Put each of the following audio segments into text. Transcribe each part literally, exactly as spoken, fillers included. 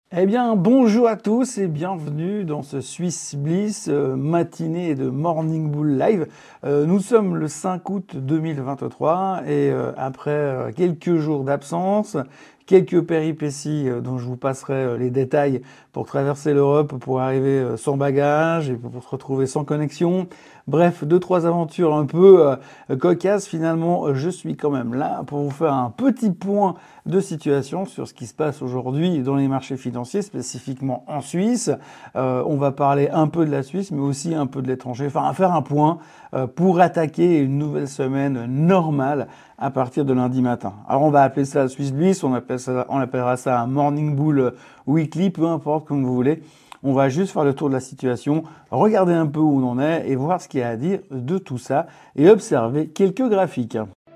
Eh bien, bonjour à tous et bienvenue dans ce Swiss Bliss euh, matinée de Morning Bull Live. Euh, nous sommes le cinq août deux mille vingt-trois et euh, après euh, quelques jours d'absence, quelques péripéties euh, dont je vous passerai euh, les détails pour traverser l'Europe, pour arriver euh, sans bagage et pour se retrouver sans connexion. Bref, deux, trois aventures un peu euh, cocasses. Finalement, je suis quand même là pour vous faire un petit point de situation sur ce qui se passe aujourd'hui dans les marchés financiers, spécifiquement en Suisse. Euh, on va parler un peu de la Suisse, mais aussi un peu de l'étranger. Enfin, faire un point euh, pour attaquer une nouvelle semaine normale à partir de lundi matin. Alors, on va appeler ça Swiss Bliss, on appelle ça, on appellera ça un Morning Bull Weekly, peu importe comme vous voulez. On va juste faire le tour de la situation, regarder un peu où on en est et voir ce qu'il y a à dire de tout ça et observer quelques graphiques.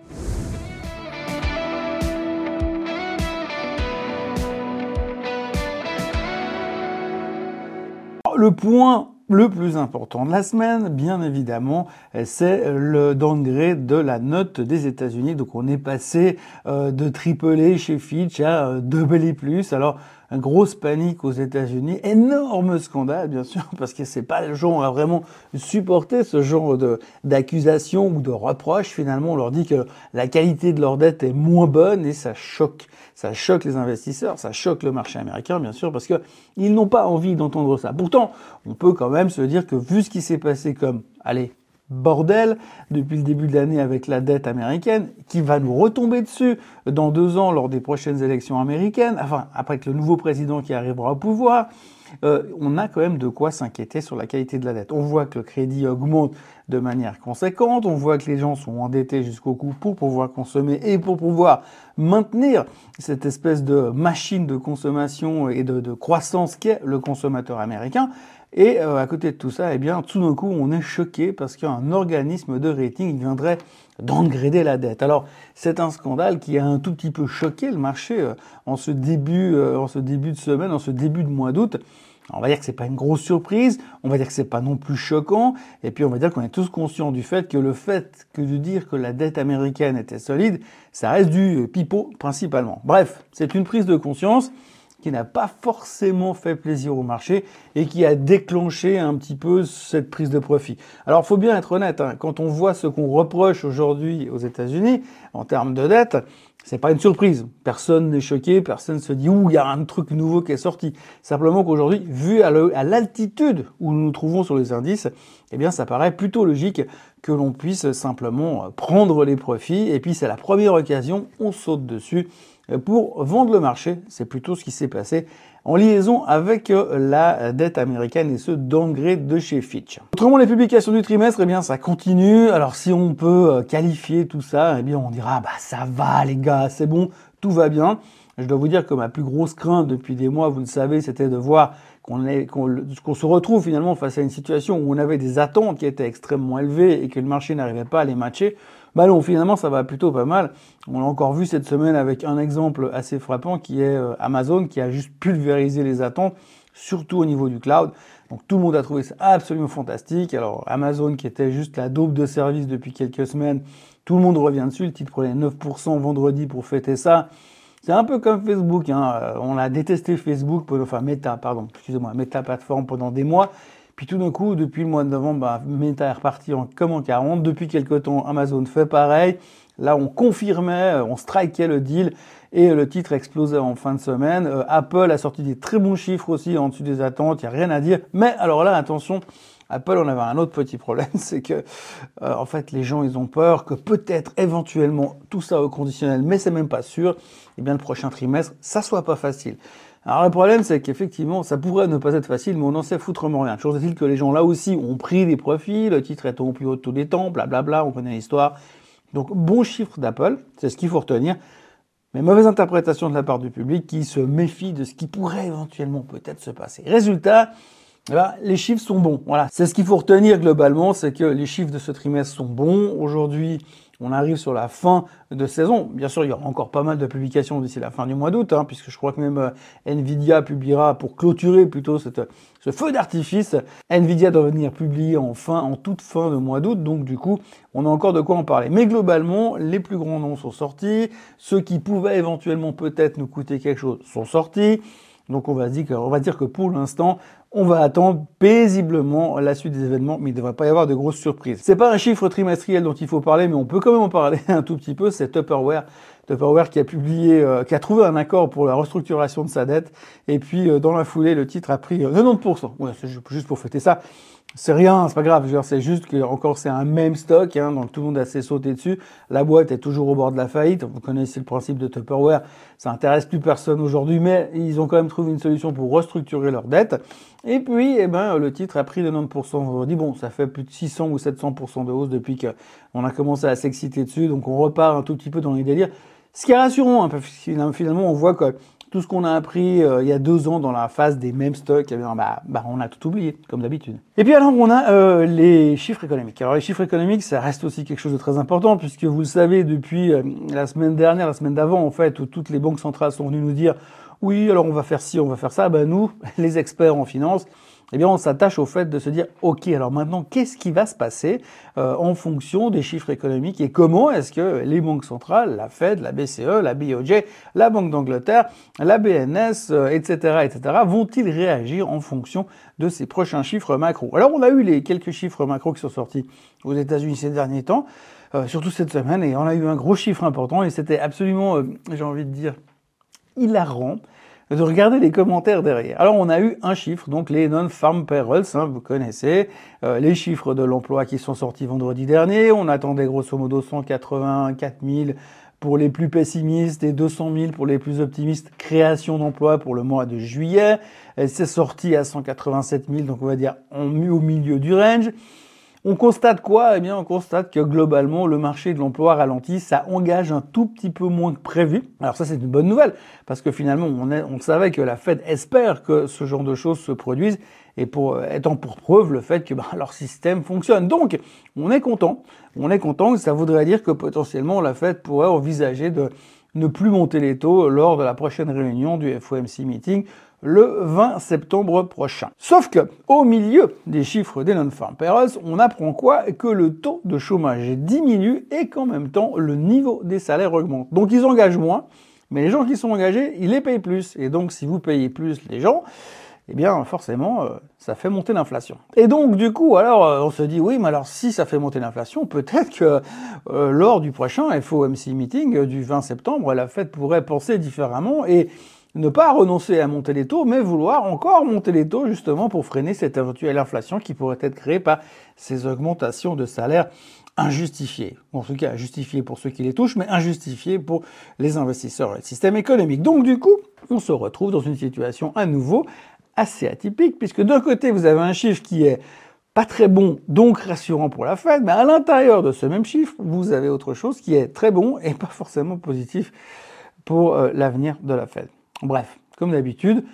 Le point le plus important de la semaine, bien évidemment, c'est le downgrade de la note des États-Unis. Donc on est passé euh, de triple A chez Fitch à euh, double A plus. Alors, une grosse panique aux États-Unis, énorme scandale bien sûr, parce que c'est pas le genre à vraiment supporter ce genre de d'accusations ou de reproches. Finalement, on leur dit que la qualité de leur dette est moins bonne et ça choque. Ça choque les investisseurs, ça choque le marché américain, bien sûr, parce que ils n'ont pas envie d'entendre ça. Pourtant, on peut quand même se dire que vu ce qui s'est passé comme, allez, bordel depuis le début de l'année avec la dette américaine, qui va nous retomber dessus dans deux ans lors des prochaines élections américaines, enfin, après que le nouveau président qui arrivera au pouvoir, euh, on a quand même de quoi s'inquiéter sur la qualité de la dette. On voit que le crédit augmente de manière conséquente, on voit que les gens sont endettés jusqu'au cou pour pouvoir consommer et pour pouvoir maintenir cette espèce de machine de consommation et de, de croissance qu'est le consommateur américain. Et euh, à côté de tout ça, eh bien, tout d'un coup, on est choqué parce qu'un organisme de rating viendrait downgrader la dette. Alors, c'est un scandale qui a un tout petit peu choqué le marché euh, en ce début, euh, en ce début de semaine, en ce début de mois d'août. On va dire que c'est pas une grosse surprise, on va dire que c'est pas non plus choquant, et puis on va dire qu'on est tous conscients du fait que le fait que de dire que la dette américaine était solide, ça reste du pipeau principalement. Bref, c'est une prise de conscience qui n'a pas forcément fait plaisir au marché et qui a déclenché un petit peu cette prise de profit. Alors, faut bien être honnête, hein, quand on voit ce qu'on reproche aujourd'hui aux États-Unis en termes de dette, c'est pas une surprise. Personne n'est choqué, personne se dit ouh, il y a un truc nouveau qui est sorti. Simplement qu'aujourd'hui, vu à l'altitude où nous nous trouvons sur les indices, eh bien, ça paraît plutôt logique que l'on puisse simplement prendre les profits. Et puis, c'est la première occasion, on saute dessus pour vendre le marché. C'est plutôt ce qui s'est passé en liaison avec la dette américaine et ce downgrade de chez Fitch. Autrement, les publications du trimestre, eh bien, ça continue. Alors, si on peut qualifier tout ça, eh bien, on dira, bah, ça va, les gars, c'est bon, tout va bien. Je dois vous dire que ma plus grosse crainte depuis des mois, vous le savez, c'était de voir qu'on est, qu'on, qu'on se retrouve finalement face à une situation où on avait des attentes qui étaient extrêmement élevées et que le marché n'arrivait pas à les matcher. Bah non, finalement, ça va plutôt pas mal. On l'a encore vu cette semaine avec un exemple assez frappant qui est Amazon qui a juste pulvérisé les attentes, surtout au niveau du cloud. Donc tout le monde a trouvé ça absolument fantastique. Alors Amazon qui était juste la daube de service depuis quelques semaines, tout le monde revient dessus. Le titre prenait neuf pour cent vendredi pour fêter ça. C'est un peu comme Facebook, hein. On a détesté Facebook, enfin Meta, pardon, excusez-moi, Meta plateforme pendant des mois. Puis tout d'un coup, depuis le mois de novembre, bah, Meta est reparti en, comme en quarante. Depuis quelque temps, Amazon fait pareil. Là, on confirmait, on strikeait le deal et le titre explosait en fin de semaine. Euh, Apple a sorti des très bons chiffres aussi en dessus des attentes, il n'y a rien à dire. Mais alors là, attention, Apple, on avait un autre petit problème, c'est que euh, en fait, les gens, ils ont peur que peut-être, éventuellement, tout ça au conditionnel, mais c'est même pas sûr, et bien le prochain trimestre, ça soit pas facile. Alors le problème, c'est qu'effectivement, ça pourrait ne pas être facile, mais on n'en sait foutrement rien. Chose est-il que les gens là aussi ont pris des profits, le titre est au plus haut de tous les temps, blablabla, on connaît l'histoire. Donc bon chiffre d'Apple, c'est ce qu'il faut retenir, mais mauvaise interprétation de la part du public qui se méfie de ce qui pourrait éventuellement peut-être se passer. Résultat, eh ben, les chiffres sont bons. Voilà, c'est ce qu'il faut retenir globalement, c'est que les chiffres de ce trimestre sont bons. Aujourd'hui, on arrive sur la fin de saison. Bien sûr, il y aura encore pas mal de publications d'ici la fin du mois d'août, hein, puisque je crois que même euh, Nvidia publiera pour clôturer plutôt cette, ce feu d'artifice. Nvidia doit venir publier en fin, en toute fin de mois d'août, donc du coup, on a encore de quoi en parler. Mais globalement, les plus grands noms sont sortis. Ceux qui pouvaient éventuellement peut-être nous coûter quelque chose sont sortis. Donc on va dire que, on va dire que pour l'instant, on va attendre paisiblement la suite des événements, mais il ne devrait pas y avoir de grosses surprises. C'est pas un chiffre trimestriel dont il faut parler, mais on peut quand même en parler un tout petit peu. C'est Tupperware, Tupperware qui a publié, euh, qui a trouvé un accord pour la restructuration de sa dette, et puis euh, dans la foulée, le titre a pris euh, quatre-vingt-dix pour cent. Ouais, c'est juste pour fêter ça. C'est rien, c'est pas grave. C'est juste que encore c'est un même stock, hein, donc tout le monde a s'est sauté dessus. La boîte est toujours au bord de la faillite. Vous connaissez le principe de Tupperware. Ça intéresse plus personne aujourd'hui, mais ils ont quand même trouvé une solution pour restructurer leur dette. Et puis, eh ben, le titre a pris de quatre-vingt-dix pour cent vendredi. Bon, ça fait plus de six cents ou sept cents pour cent de hausse depuis qu'on a commencé à s'exciter dessus. Donc, on repart un tout petit peu dans les délires. Ce qui est rassurant, hein, parce que finalement, on voit que tout ce qu'on a appris euh, il y a deux ans dans la phase des mêmes stocks, eh bien, bah, bah, on a tout oublié, comme d'habitude. Et puis alors, on a euh, les chiffres économiques. Alors, les chiffres économiques, ça reste aussi quelque chose de très important, puisque vous le savez, depuis euh, la semaine dernière, la semaine d'avant, en fait, où toutes les banques centrales sont venues nous dire « Oui, alors on va faire ci, on va faire ça », ben nous, les experts en finance, eh bien, on s'attache au fait de se dire, OK, alors maintenant, qu'est-ce qui va se passer euh, en fonction des chiffres économiques et comment est-ce que les banques centrales, la Fed, la B C E, la B O J, la Banque d'Angleterre, la B N S, euh, et cetera, et cetera, vont-ils réagir en fonction de ces prochains chiffres macro? Alors, on a eu les quelques chiffres macro qui sont sortis aux États-Unis ces derniers temps, euh, surtout cette semaine, et on a eu un gros chiffre important, et c'était absolument, euh, j'ai envie de dire, hilarant de regarder les commentaires derrière. Alors, on a eu un chiffre, donc les non-farm payrolls, hein, vous connaissez, euh, les chiffres de l'emploi qui sont sortis vendredi dernier. On attendait grosso modo cent quatre-vingt-quatre mille pour les plus pessimistes et deux cent mille pour les plus optimistes, création d'emplois pour le mois de juillet. C'est sorti à cent quatre-vingt-sept mille, donc on va dire on met au milieu du range. On constate quoi? Eh bien, on constate que globalement, le marché de l'emploi ralentit, ça engage un tout petit peu moins que prévu. Alors ça, c'est une bonne nouvelle, parce que finalement, on, est, on savait que la Fed espère que ce genre de choses se produisent, et pour étant pour preuve le fait que ben, leur système fonctionne. Donc, on est content. On est content, ça voudrait dire que potentiellement, la Fed pourrait envisager de ne plus monter les taux lors de la prochaine réunion du F O M C Meeting, le vingt septembre prochain. Sauf que, au milieu des chiffres des non-farm payrolls, on apprend quoi? Que le taux de chômage diminue et qu'en même temps, le niveau des salaires augmente. Donc, ils engagent moins, mais les gens qui sont engagés, ils les payent plus. Et donc, si vous payez plus les gens, eh bien, forcément, euh, ça fait monter l'inflation. Et donc, du coup, alors, euh, on se dit, oui, mais alors, si ça fait monter l'inflation, peut-être que euh, lors du prochain F O M C Meeting euh, du vingt septembre, la Fed pourrait penser différemment et ne pas renoncer à monter les taux, mais vouloir encore monter les taux justement pour freiner cette éventuelle inflation qui pourrait être créée par ces augmentations de salaire injustifiées. En tout cas, justifiées pour ceux qui les touchent, mais injustifiées pour les investisseurs et le système économique. Donc du coup, on se retrouve dans une situation à nouveau assez atypique, puisque d'un côté, vous avez un chiffre qui est pas très bon, donc rassurant pour la Fed, mais à l'intérieur de ce même chiffre, vous avez autre chose qui est très bon et pas forcément positif pour euh, l'avenir de la Fed. Bref, comme d'habitude,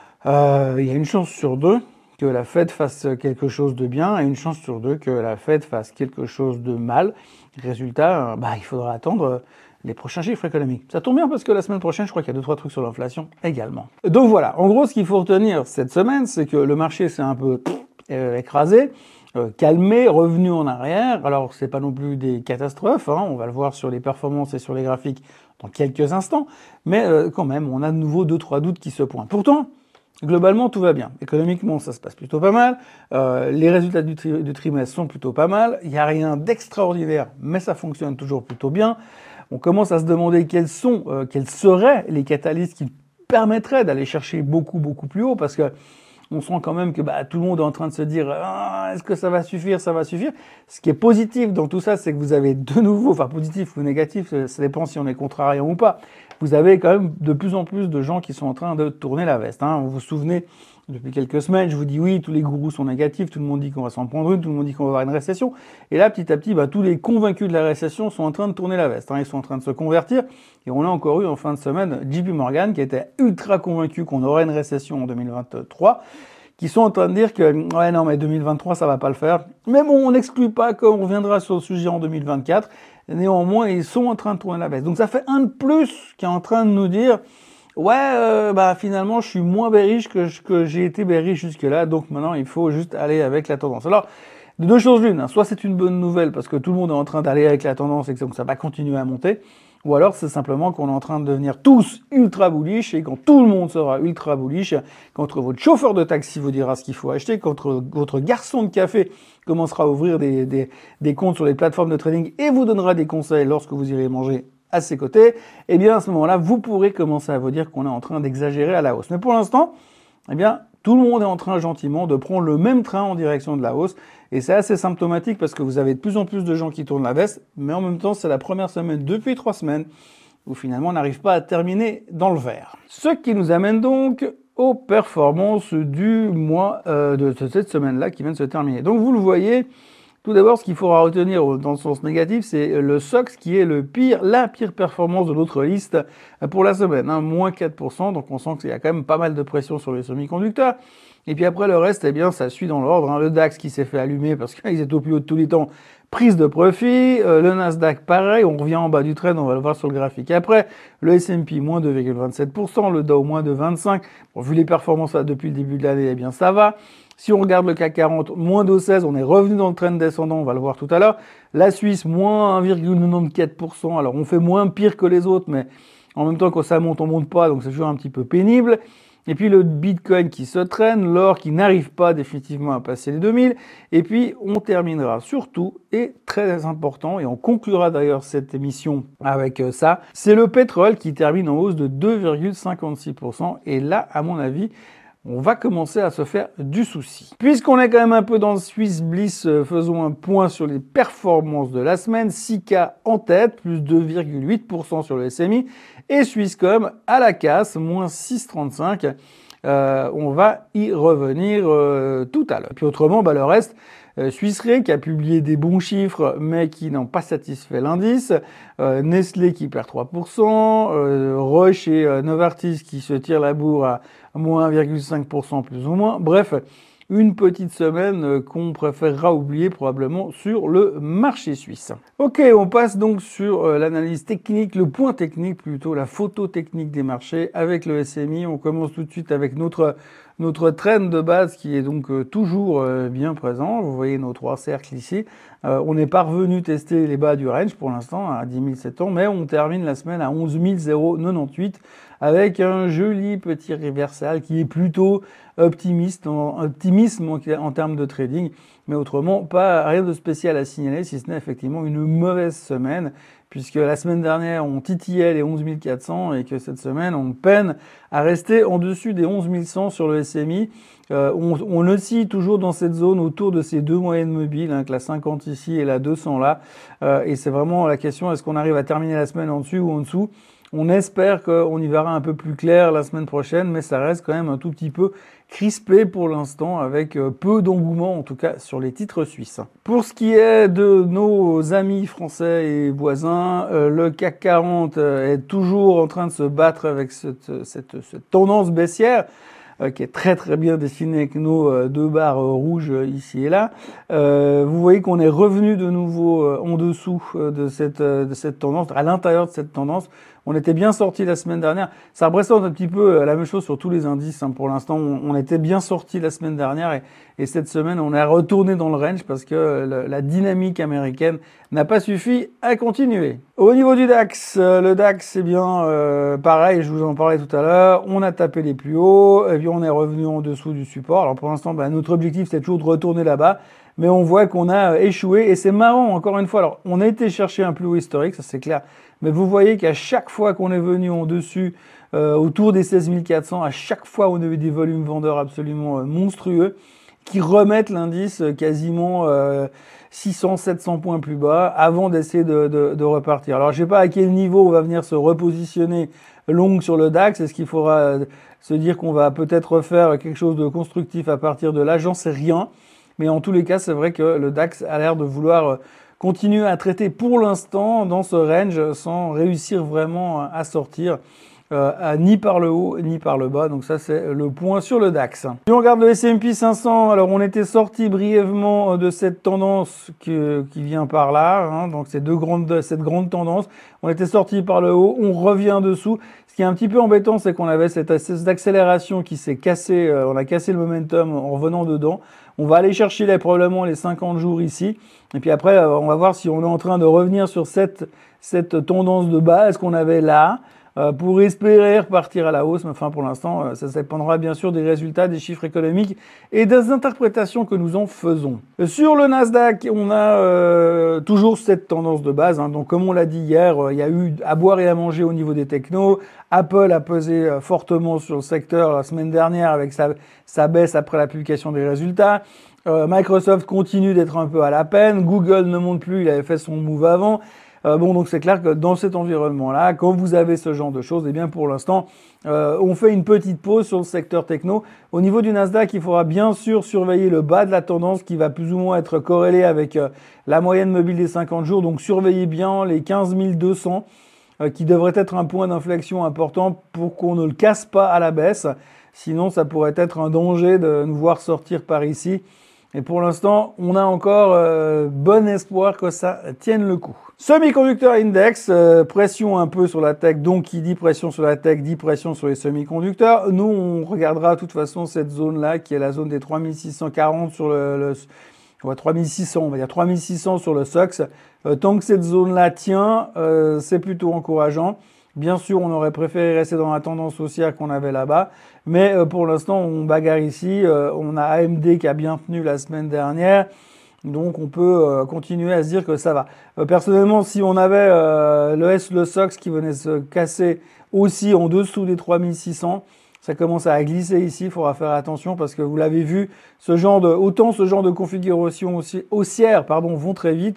euh, il y a une chance sur deux que la Fed fasse quelque chose de bien et une chance sur deux que la Fed fasse quelque chose de mal. Résultat, euh, bah, il faudra attendre les prochains chiffres économiques. Ça tombe bien parce que la semaine prochaine, je crois qu'il y a deux, trois trucs sur l'inflation également. Donc voilà, en gros, ce qu'il faut retenir cette semaine, c'est que le marché s'est un peu euh, écrasé, euh, calmé, revenu en arrière. Alors, c'est pas non plus des catastrophes, hein, on va le voir sur les performances et sur les graphiques dans quelques instants, mais euh, quand même, on a de nouveau deux, trois doutes qui se pointent. Pourtant, globalement, tout va bien. Économiquement, ça se passe plutôt pas mal. Euh, les résultats du, tri- du trimestre sont plutôt pas mal. Il n'y a rien d'extraordinaire, mais ça fonctionne toujours plutôt bien. On commence à se demander quels sont, euh, quels seraient les catalystes qui permettraient d'aller chercher beaucoup, beaucoup plus haut, parce que on sent quand même que bah, tout le monde est en train de se dire ah, est-ce que ça va suffire, ça va suffire. Ce qui est positif dans tout ça, c'est que vous avez de nouveau, enfin positif ou négatif, ça dépend si on est contrariant ou pas, vous avez quand même de plus en plus de gens qui sont en train de tourner la veste. Hein. Vous vous souvenez, depuis quelques semaines, je vous dis oui, tous les gourous sont négatifs, tout le monde dit qu'on va s'en prendre une, tout le monde dit qu'on va avoir une récession. Et là, petit à petit, bah, tous les convaincus de la récession sont en train de tourner la veste. Hein. Ils sont en train de se convertir. Et on a encore eu en fin de semaine J P Morgan qui était ultra convaincu qu'on aurait une récession en deux mille vingt-trois, qui sont en train de dire que ouais non mais deux mille vingt-trois ça va pas le faire. Mais bon, on n'exclut pas qu'on reviendra sur le sujet en deux mille vingt-quatre. Néanmoins, ils sont en train de tourner la veste. Donc ça fait un de plus qui est en train de nous dire ouais, euh, bah finalement, je suis moins bearish que, que j'ai été bearish jusque-là, donc maintenant, il faut juste aller avec la tendance. Alors, de deux choses l'une, hein. Soit c'est une bonne nouvelle parce que tout le monde est en train d'aller avec la tendance et que ça va continuer à monter, ou alors c'est simplement qu'on est en train de devenir tous ultra bullish, et quand tout le monde sera ultra bullish, quand votre chauffeur de taxi vous dira ce qu'il faut acheter, quand votre garçon de café commencera à ouvrir des, des, des comptes sur les plateformes de trading et vous donnera des conseils lorsque vous irez manger à ses côtés, eh bien à ce moment-là, vous pourrez commencer à vous dire qu'on est en train d'exagérer à la hausse. Mais pour l'instant, eh bien, tout le monde est en train gentiment de prendre le même train en direction de la hausse. Et c'est assez symptomatique parce que vous avez de plus en plus de gens qui tournent la veste, mais en même temps, c'est la première semaine depuis trois semaines où finalement on n'arrive pas à terminer dans le vert. Ce qui nous amène donc aux performances du mois euh, de cette semaine-là qui vient de se terminer. Donc vous le voyez, tout d'abord, ce qu'il faudra retenir dans le sens négatif, c'est le S O X qui est le pire, la pire performance de notre liste pour la semaine, hein, moins quatre pour cent. Donc on sent qu'il y a quand même pas mal de pression sur les semi-conducteurs. Et puis après le reste, eh bien, ça suit dans l'ordre. Hein. Le DAX qui s'est fait allumer parce qu'ils étaient au plus haut de tous les temps, prise de profit. Euh, le Nasdaq, pareil, on revient en bas du trend, on va le voir sur le graphique après. Le S and P, moins deux virgule vingt-sept pour cent. Le Dow, moins de vingt-cinq pour cent. Bon, vu les performances là, depuis le début de l'année, eh bien, ça va. Si on regarde le C A C quarante, moins deux virgule seize, on est revenu dans le trend descendant, on va le voir tout à l'heure. La Suisse, moins un virgule quatre-vingt-quatorze pour cent. Alors, on fait moins pire que les autres, mais en même temps, quand ça monte, on monte pas, donc c'est toujours un petit peu pénible. Et puis le Bitcoin qui se traîne, l'or qui n'arrive pas définitivement à passer les deux mille. Et puis on terminera surtout, et très important, et on conclura d'ailleurs cette émission avec ça, c'est le pétrole qui termine en hausse de deux virgule cinquante-six pour cent. Et là, à mon avis, on va commencer à se faire du souci. Puisqu'on est quand même un peu dans le Swiss Bliss, faisons un point sur les performances de la semaine. six K en tête, plus deux virgule huit pour cent sur le S M I. Et Swisscom à la casse, moins six virgule trente-cinq. Euh, on va y revenir euh, tout à l'heure. Puis autrement, bah, le reste, euh, Swiss Re qui a publié des bons chiffres, mais qui n'ont pas satisfait l'indice. Euh, Nestlé qui perd trois pour cent. Euh, Roche et euh, Novartis qui se tirent la bourre à moins un virgule cinq pour cent plus ou moins. Bref, une petite semaine qu'on préférera oublier probablement sur le marché suisse. Ok, on passe donc sur l'analyse technique, le point technique plutôt, la photo technique des marchés avec le S M I. On commence tout de suite avec notre notre trend de base qui est donc toujours bien présent. Vous voyez nos trois cercles ici. Euh, on n'est pas revenu tester les bas du range pour l'instant à dix mille sept cents, mais on termine la semaine à onze mille quatre-vingt-dix-huit avec un joli petit reversal qui est plutôt optimiste, en, optimisme en, en termes de trading, mais autrement pas rien de spécial à signaler, si ce n'est effectivement une mauvaise semaine, puisque la semaine dernière on titillait les onze mille quatre cents et que cette semaine on peine à rester en dessus des onze mille cent sur le S M I. Euh, on, on oscille toujours dans cette zone autour de ces deux moyennes mobiles, hein, que la cinquante ici et la deux cents là, euh, et c'est vraiment la question, est-ce qu'on arrive à terminer la semaine en dessus ou en dessous? On espère qu'on y verra un peu plus clair la semaine prochaine, mais ça reste quand même un tout petit peu crispé pour l'instant, avec peu d'engouement en tout cas sur les titres suisses. Pour ce qui est de nos amis français et voisins, euh, le C A C quarante est toujours en train de se battre avec cette, cette, cette tendance baissière, euh, qui est très très bien dessinée avec nos euh, deux barres euh, rouges euh, ici et là. Euh, vous voyez qu'on est revenu de nouveau euh, en dessous euh, de cette, euh, de cette tendance, à l'intérieur de cette tendance. On était bien sorti la semaine dernière. Ça représente un petit peu la même chose sur tous les indices. Hein. Pour l'instant, on, on était bien sorti la semaine dernière et, et cette semaine, on est retourné dans le range parce que le, la dynamique américaine n'a pas suffi à continuer. Au niveau du DAX, euh, le DAX, c'est bien euh, pareil, je vous en parlais tout à l'heure. On a tapé les plus hauts et puis on est revenu en dessous du support. Alors pour l'instant, bah, notre objectif, c'est toujours de retourner là-bas. Mais on voit qu'on a échoué et c'est marrant, encore une fois. Alors, on a été chercher un plus haut historique, ça c'est clair. Mais vous voyez qu'à chaque fois qu'on est venu en dessus, euh, autour des seize mille quatre cents, à chaque fois on a eu des volumes vendeurs absolument euh, monstrueux qui remettent l'indice quasiment euh, six cents, sept cents points plus bas avant d'essayer de, de, de repartir. Alors, je sais pas à quel niveau on va venir se repositionner long sur le DAX. Est-ce qu'il faudra euh, se dire qu'on va peut-être refaire quelque chose de constructif à partir de là? J'en sais rien. Mais en tous les cas, c'est vrai que le DAX a l'air de vouloir continuer à traiter pour l'instant dans ce range sans réussir vraiment à sortir. Euh, ni par le haut ni par le bas, donc ça c'est le point sur le DAX. Si on regarde le S and P cinq cents, alors on était sorti brièvement de cette tendance qui, qui vient par là, hein, donc ces deux grandes, cette grande tendance, on était sorti par le haut, on revient dessous. Ce qui est un petit peu embêtant, c'est qu'on avait cette, cette accélération qui s'est cassée, euh, on a cassé le momentum en revenant dedans. On va aller chercher les, probablement les cinquante jours ici, et puis après euh, on va voir si on est en train de revenir sur cette, cette tendance de base qu'on avait là, Euh, pour espérer repartir à la hausse, mais enfin pour l'instant, euh, ça dépendra bien sûr des résultats, des chiffres économiques et des interprétations que nous en faisons. Sur le Nasdaq, on a euh, toujours cette tendance de base, hein. Donc comme on l'a dit hier, euh, il y a eu à boire et à manger au niveau des technos. Apple a pesé euh, fortement sur le secteur la semaine dernière avec sa, sa baisse après la publication des résultats. Euh, Microsoft continue d'être un peu à la peine. Google ne monte plus, il avait fait son move avant. Euh, bon, donc c'est clair que dans cet environnement-là, quand vous avez ce genre de choses, eh bien pour l'instant, euh, on fait une petite pause sur le secteur techno. Au niveau du Nasdaq, il faudra bien sûr surveiller le bas de la tendance qui va plus ou moins être corrélé avec euh, la moyenne mobile des cinquante jours. Donc surveillez bien les quinze mille deux cents euh, qui devrait être un point d'inflexion important pour qu'on ne le casse pas à la baisse. Sinon, ça pourrait être un danger de nous voir sortir par ici. Et pour l'instant, on a encore euh, bon espoir que ça tienne le coup. Semi-conducteur index, euh, pression un peu sur la tech. Donc, qui dit pression sur la tech, dit pression sur les semi-conducteurs. Nous, on regardera de toute façon cette zone-là, qui est la zone des trois mille six cent quarante sur le... le ouais, trois mille six cents, on va dire trois mille six cents sur le S O X. Euh, tant que cette zone-là tient, euh, c'est plutôt encourageant. Bien sûr, on aurait préféré rester dans la tendance haussière qu'on avait là-bas, mais euh, pour l'instant, on bagarre ici. Euh, on a A M D qui a bien tenu la semaine dernière, donc on peut euh, continuer à se dire que ça va. Euh, personnellement, si on avait euh, le S, le S O X qui venait se casser aussi en dessous des trois mille six cents, ça commence à glisser ici. Il faudra faire attention parce que vous l'avez vu, ce genre de, autant ce genre de configuration haussière, pardon, vont très vite.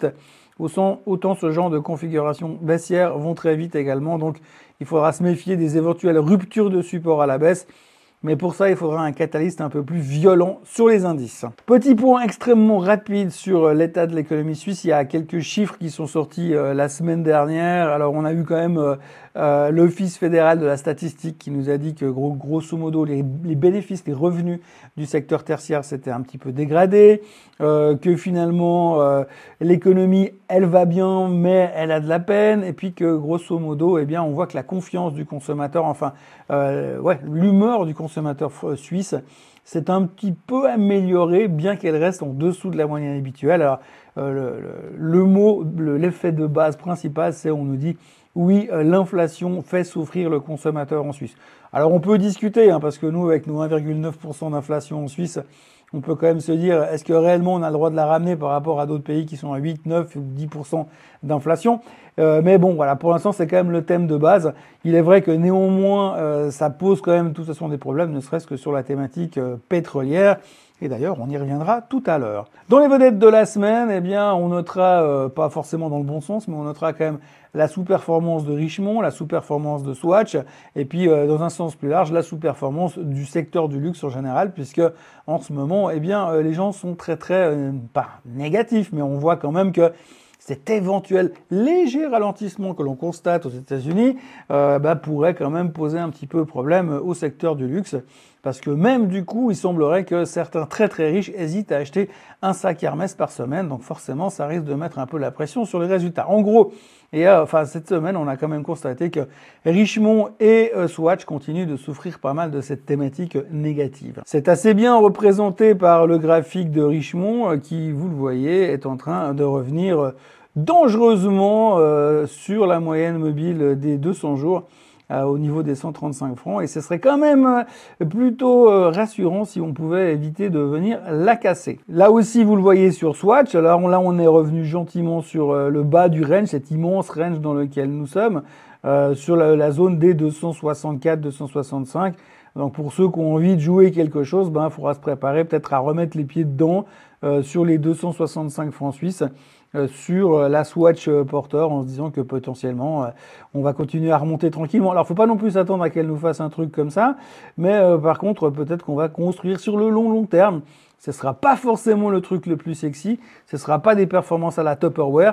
Autant ce genre de configuration baissière vont très vite également. Donc, il faudra se méfier des éventuelles ruptures de support à la baisse. Mais pour ça, il faudra un catalyste un peu plus violent sur les indices. Petit point extrêmement rapide sur l'état de l'économie suisse. Il y a quelques chiffres qui sont sortis euh, la semaine dernière. Alors, on a eu quand même euh, euh, l'Office fédéral de la statistique qui nous a dit que gros, grosso modo, les, les bénéfices, les revenus du secteur tertiaire s'étaient un petit peu dégradés. Euh, que finalement, euh, l'économie, elle va bien, mais elle a de la peine. Et puis que grosso modo, eh bien, on voit que la confiance du consommateur, enfin, euh, ouais, l'humeur du consommateur, consommateur suisse s'est un petit peu amélioré, bien qu'elle reste en dessous de la moyenne habituelle. Alors, euh, le, le, le mot, le, l'effet de base principal, c'est on nous dit oui, euh, l'inflation fait souffrir le consommateur en Suisse. Alors on peut discuter, hein, parce que nous, avec nos un virgule neuf pour cent d'inflation en Suisse, on peut quand même se dire, est-ce que réellement on a le droit de la ramener par rapport à d'autres pays qui sont à huit, neuf ou dix pour cent d'inflation? euh, Mais bon, voilà, pour l'instant, c'est quand même le thème de base. Il est vrai que néanmoins, euh, ça pose quand même de toute façon des problèmes, ne serait-ce que sur la thématique euh, pétrolière. Et d'ailleurs, on y reviendra tout à l'heure. Dans les vedettes de la semaine, eh bien, on notera, euh, pas forcément dans le bon sens, mais on notera quand même la sous-performance de Richemont, la sous-performance de Swatch, et puis euh, dans un sens plus large, la sous-performance du secteur du luxe en général, puisque en ce moment, eh bien, euh, les gens sont très très, euh, pas négatifs, mais on voit quand même que cet éventuel léger ralentissement que l'on constate aux États-Unis euh, bah, pourrait quand même poser un petit peu problème au secteur du luxe. Parce que même du coup, il semblerait que certains très très riches hésitent à acheter un sac Hermès par semaine. Donc forcément, ça risque de mettre un peu la pression sur les résultats. En gros, et euh, enfin cette semaine, on a quand même constaté que Richemont et euh, Swatch continuent de souffrir pas mal de cette thématique négative. C'est assez bien représenté par le graphique de Richemont euh, qui, vous le voyez, est en train de revenir euh, dangereusement euh, sur la moyenne mobile des deux cents jours. Euh, au niveau des cent trente-cinq francs, et ce serait quand même euh, plutôt euh, rassurant si on pouvait éviter de venir la casser. Là aussi, vous le voyez sur Swatch, alors là on est revenu gentiment sur euh, le bas du range, cet immense range dans lequel nous sommes, euh, sur la, la zone des deux cent soixante-quatre deux cent soixante-cinq. Donc pour ceux qui ont envie de jouer quelque chose, ben il faudra se préparer peut-être à remettre les pieds dedans euh, sur les deux cent soixante-cinq francs suisses. Euh, sur la Swatch euh, porteur en se disant que potentiellement euh, on va continuer à remonter tranquillement. Alors faut pas non plus s'attendre à qu'elle nous fasse un truc comme ça, mais euh, par contre peut-être qu'on va construire sur le long long terme. Ce sera pas forcément le truc le plus sexy, ce sera pas des performances à la Tupperware,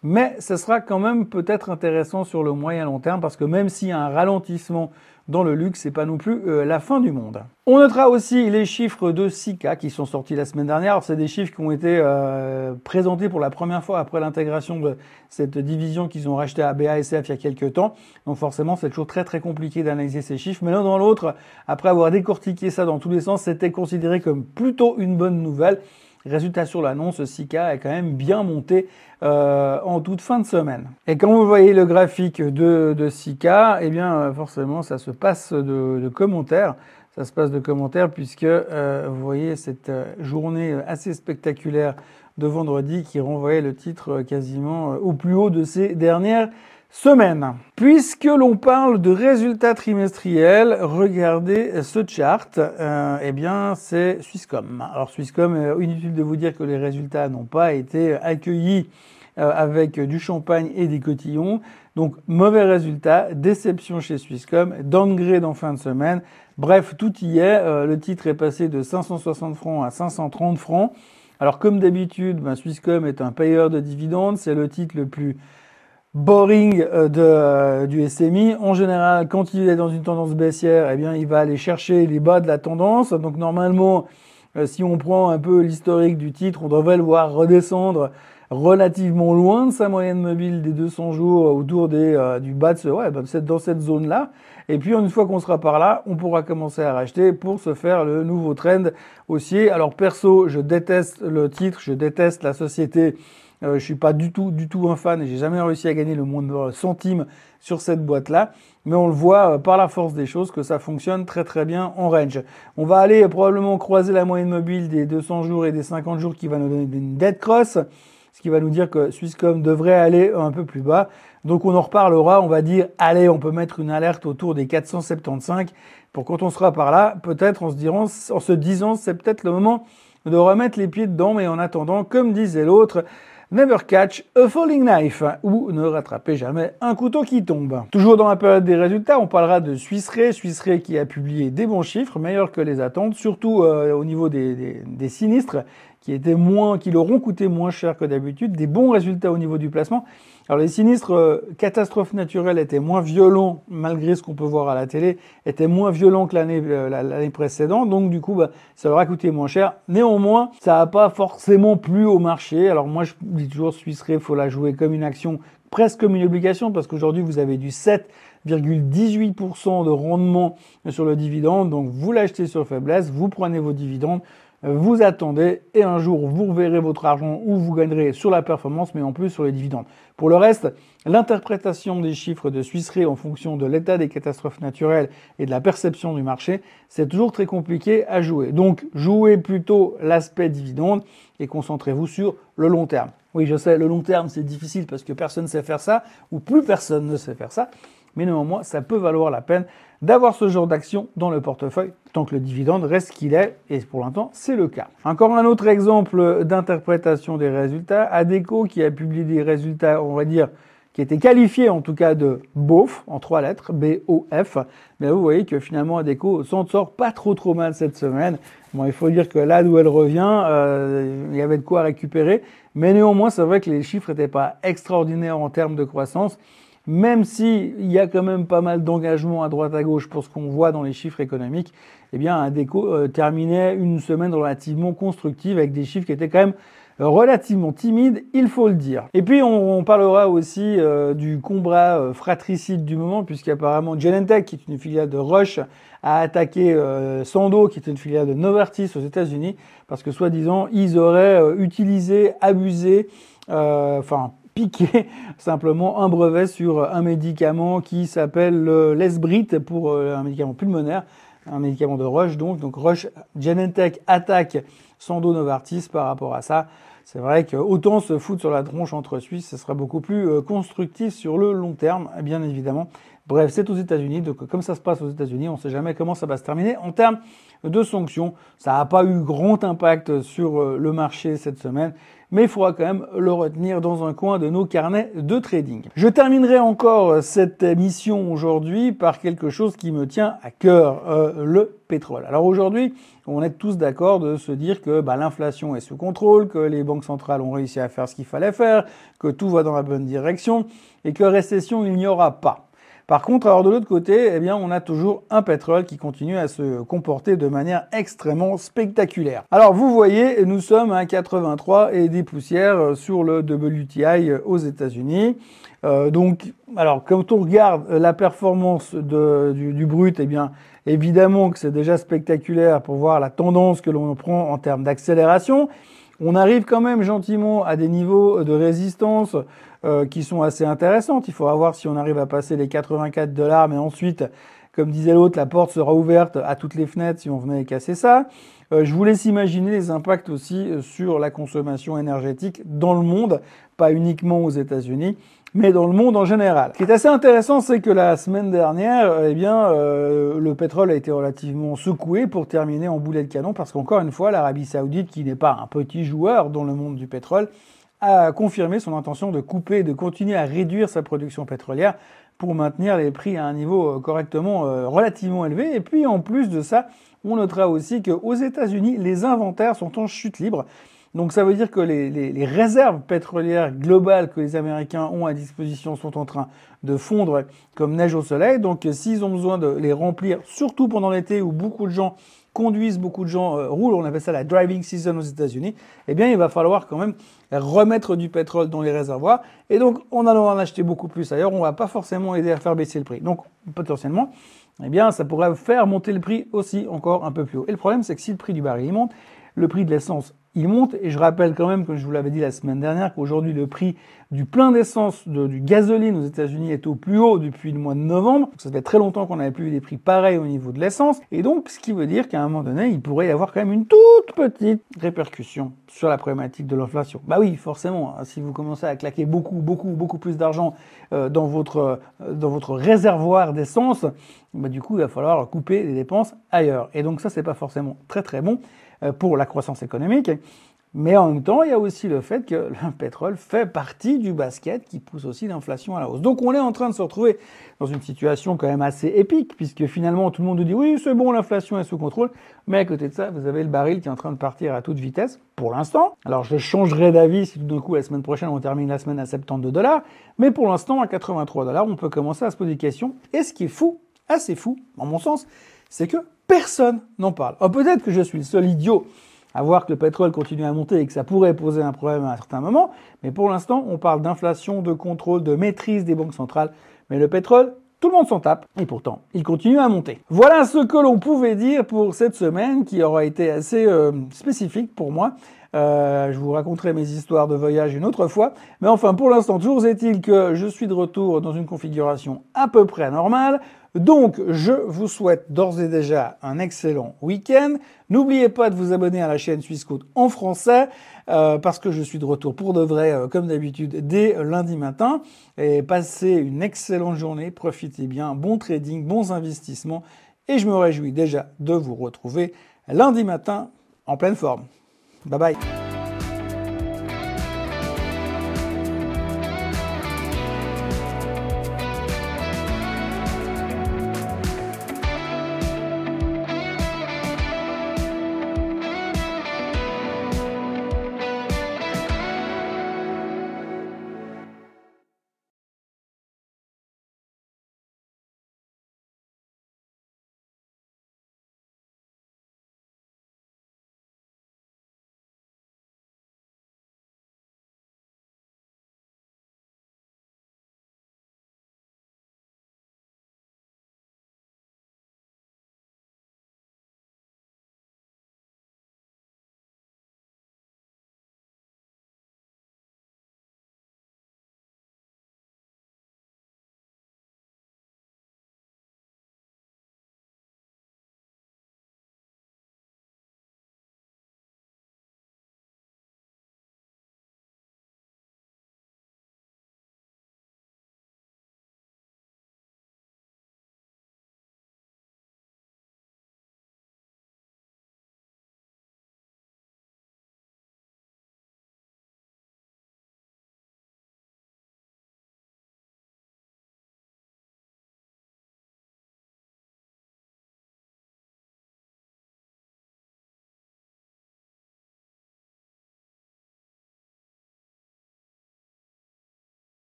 mais ce sera quand même peut-être intéressant sur le moyen long terme parce que même s'il y a un ralentissement dans le luxe, c'est pas non plus euh, la fin du monde. On notera aussi les chiffres de Sika qui sont sortis la semaine dernière. Alors, c'est des chiffres qui ont été euh, présentés pour la première fois après l'intégration de cette division qu'ils ont rachetée à B A S F il y a quelques temps. Donc forcément, c'est toujours très très compliqué d'analyser ces chiffres. Mais l'un dans l'autre, après avoir décortiqué ça dans tous les sens, c'était considéré comme plutôt une bonne nouvelle. Résultat sur l'annonce, Sika est quand même bien monté euh, en toute fin de semaine. Et quand vous voyez le graphique de, de Sika, eh bien forcément ça se passe de, de commentaires. Ça se passe de commentaires puisque euh, vous voyez cette journée assez spectaculaire de vendredi qui renvoyait le titre quasiment au plus haut de ces dernières semaine. Puisque l'on parle de résultats trimestriels, regardez ce chart, euh, eh bien c'est Swisscom. Alors Swisscom, euh, inutile de vous dire que les résultats n'ont pas été accueillis euh, avec du champagne et des cotillons. Donc mauvais résultat, déception chez Swisscom, downgrade en fin de semaine. Bref, tout y est. Euh, le titre est passé de cinq cent soixante francs à cinq cent trente francs. Alors comme d'habitude, ben, Swisscom est un payeur de dividendes, c'est le titre le plus boring de, euh, du S M I. En général, quand il est dans une tendance baissière, eh bien, il va aller chercher les bas de la tendance. Donc, normalement, euh, si on prend un peu l'historique du titre, on devrait le voir redescendre relativement loin de sa moyenne mobile des deux cents jours, autour des, euh, du bas de ce, ouais, bah, dans cette zone-là. Et puis, une fois qu'on sera par là, on pourra commencer à racheter pour se faire le nouveau trend haussier. Alors, perso, je déteste le titre, je déteste la société. Euh, je suis pas du tout, du tout un fan et j'ai jamais réussi à gagner le moindre centime sur cette boîte-là. Mais on le voit euh, par la force des choses que ça fonctionne très très bien en range. On va aller euh, probablement croiser la moyenne mobile des deux cents jours et des cinquante jours qui va nous donner une dead cross, ce qui va nous dire que Swisscom devrait aller un peu plus bas. Donc on en reparlera, on va dire, allez, on peut mettre une alerte autour des quatre cent soixante-quinze pour quand on sera par là, peut-être en se disant, en se disant, c'est peut-être le moment de remettre les pieds dedans, mais en attendant, comme disait l'autre, never catch a falling knife, ou ne rattrapez jamais un couteau qui tombe. Toujours dans la période des résultats, on parlera de Swiss Re, Swiss Re qui a publié des bons chiffres, meilleurs que les attentes, surtout euh, au niveau des, des, des sinistres, qui étaient moins, qui leur ont coûté moins cher que d'habitude, des bons résultats au niveau du placement. Alors les sinistres euh, catastrophes naturelles étaient moins violents, malgré ce qu'on peut voir à la télé, étaient moins violents que l'année euh, l'année précédente, donc du coup bah, ça leur a coûté moins cher. Néanmoins, ça n'a pas forcément plu au marché. Alors moi je dis toujours Swiss Re, il faut la jouer comme une action, presque comme une obligation, parce qu'aujourd'hui vous avez du sept virgule dix-huit pour cent de rendement sur le dividende, donc vous l'achetez sur faiblesse, vous prenez vos dividendes, vous attendez et un jour vous reverrez votre argent ou vous gagnerez sur la performance mais en plus sur les dividendes. Pour le reste, l'interprétation des chiffres de Swiss Re en fonction de l'état des catastrophes naturelles et de la perception du marché, c'est toujours très compliqué à jouer. Donc jouez plutôt l'aspect dividende et concentrez-vous sur le long terme. Oui, je sais, le long terme c'est difficile parce que personne ne sait faire ça ou plus personne ne sait faire ça. Mais néanmoins, ça peut valoir la peine d'avoir ce genre d'action dans le portefeuille tant que le dividende reste qu'il est, et pour l'instant, c'est le cas. Encore un autre exemple d'interprétation des résultats, Adecco qui a publié des résultats, on va dire, qui étaient qualifiés en tout cas de beauf, en trois lettres, B O F. Mais là, vous voyez que finalement, Adecco s'en sort pas trop trop mal cette semaine. Bon, il faut dire que là d'où elle revient, euh, il y avait de quoi récupérer. Mais néanmoins, c'est vrai que les chiffres n'étaient pas extraordinaires en termes de croissance. Même si il y a quand même pas mal d'engagement à droite à gauche pour ce qu'on voit dans les chiffres économiques, eh bien Adecco euh, terminait une semaine relativement constructive avec des chiffres qui étaient quand même relativement timides, il faut le dire. Et puis on, on parlera aussi euh, du combat euh, fratricide du moment, puisqu'apparemment Genentech, qui est une filiale de Roche, a attaqué euh, Sandoz, qui est une filiale de Novartis aux États-Unis, parce que soi-disant ils auraient euh, utilisé, abusé, euh, enfin piqué simplement un brevet sur un médicament qui s'appelle le Lesbrit pour un médicament pulmonaire, un médicament de Roche donc. Donc Roche, Genentech attaque Sandoz Novartis par rapport à ça. C'est vrai que autant se foutre sur la tronche entre Suisses, ce sera beaucoup plus constructif sur le long terme, bien évidemment. Bref, c'est aux États-Unis, donc comme ça se passe aux États-Unis, on ne sait jamais comment ça va se terminer. En termes de sanctions, ça n'a pas eu grand impact sur le marché cette semaine. mais il faudra quand même le retenir dans un coin de nos carnets de trading. Je terminerai encore cette émission aujourd'hui par quelque chose qui me tient à cœur, euh, le pétrole. Alors aujourd'hui, on est tous d'accord de se dire que bah, l'inflation est sous contrôle, que les banques centrales ont réussi à faire ce qu'il fallait faire, que tout va dans la bonne direction et que récession il n'y aura pas. Par contre, alors de l'autre côté, eh bien, on a toujours un pétrole qui continue à se comporter de manière extrêmement spectaculaire. Alors, vous voyez, nous sommes à quatre-vingt-trois et des poussières sur le W T I aux États-Unis. Euh, donc, alors, quand on regarde la performance de, du, du brut, eh bien, évidemment que c'est déjà spectaculaire pour voir la tendance que l'on prend en termes d'accélération. On arrive quand même gentiment à des niveaux de résistance euh, qui sont assez intéressantes. Il faudra voir si on arrive à passer les quatre-vingt-quatre dollars, mais ensuite, comme disait l'autre, la porte sera ouverte à toutes les fenêtres si on venait casser ça. Euh, je vous laisse imaginer les impacts aussi sur la consommation énergétique dans le monde, pas uniquement aux États-Unis, mais dans le monde en général. Ce qui est assez intéressant, c'est que la semaine dernière, eh bien, euh, le pétrole a été relativement secoué pour terminer en boulet de canon, parce qu'encore une fois, l'Arabie Saoudite, qui n'est pas un petit joueur dans le monde du pétrole, a confirmé son intention de couper et de continuer à réduire sa production pétrolière pour maintenir les prix à un niveau correctement euh, relativement élevé. Et puis, en plus de ça, on notera aussi qu'aux États-Unis, les inventaires sont en chute libre. Donc ça veut dire que les, les, les réserves pétrolières globales que les Américains ont à disposition sont en train de fondre comme neige au soleil. Donc s'ils ont besoin de les remplir, surtout pendant l'été où beaucoup de gens conduisent, beaucoup de gens euh, roulent, on appelle ça la driving season aux États-Unis, eh bien il va falloir quand même remettre du pétrole dans les réservoirs. Et donc en allant en acheter beaucoup plus ailleurs, on va pas forcément aider à faire baisser le prix. Donc potentiellement, eh bien ça pourrait faire monter le prix aussi encore un peu plus haut. Et le problème, c'est que si le prix du baril il monte, le prix de l'essence il monte, et je rappelle quand même, comme je vous l'avais dit la semaine dernière, qu'aujourd'hui le prix du plein d'essence, de, du gasoline aux États-Unis est au plus haut depuis le mois de novembre. Donc ça fait très longtemps qu'on n'avait plus vu des prix pareils au niveau de l'essence. Et donc, ce qui veut dire qu'à un moment donné, il pourrait y avoir quand même une toute petite répercussion sur la problématique de l'inflation. Bah oui, forcément, hein, si vous commencez à claquer beaucoup, beaucoup, beaucoup plus d'argent euh, dans votre euh, dans votre réservoir d'essence, bah du coup, il va falloir couper les dépenses ailleurs. Et donc ça, c'est pas forcément très très bon pour la croissance économique, mais en même temps, il y a aussi le fait que le pétrole fait partie du basket qui pousse aussi l'inflation à la hausse. Donc on est en train de se retrouver dans une situation quand même assez épique, puisque finalement tout le monde nous dit oui, c'est bon, l'inflation est sous contrôle, mais à côté de ça, vous avez le baril qui est en train de partir à toute vitesse, pour l'instant. Alors je changerai d'avis si tout d'un coup la semaine prochaine on termine la semaine à soixante-douze dollars, mais pour l'instant à quatre-vingt-trois dollars, on peut commencer à se poser des questions. Et ce qui est fou, assez fou, en mon sens, c'est que personne n'en parle. Alors peut-être que je suis le seul idiot à voir que le pétrole continue à monter et que ça pourrait poser un problème à un certain moment, mais pour l'instant, on parle d'inflation, de contrôle, de maîtrise des banques centrales, mais le pétrole, tout le monde s'en tape, et pourtant, il continue à monter. Voilà ce que l'on pouvait dire pour cette semaine, qui aura été assez euh, spécifique pour moi. Euh, je vous raconterai mes histoires de voyage une autre fois. Mais enfin, pour l'instant, toujours est-il que je suis de retour dans une configuration à peu près normale. Donc, je vous souhaite d'ores et déjà un excellent week-end. N'oubliez pas de vous abonner à la chaîne Suisse Côte en français, euh, parce que je suis de retour pour de vrai, euh, comme d'habitude, dès lundi matin. Et passez une excellente journée, profitez bien, bon trading, bons investissements. Et je me réjouis déjà de vous retrouver lundi matin en pleine forme. Bye bye.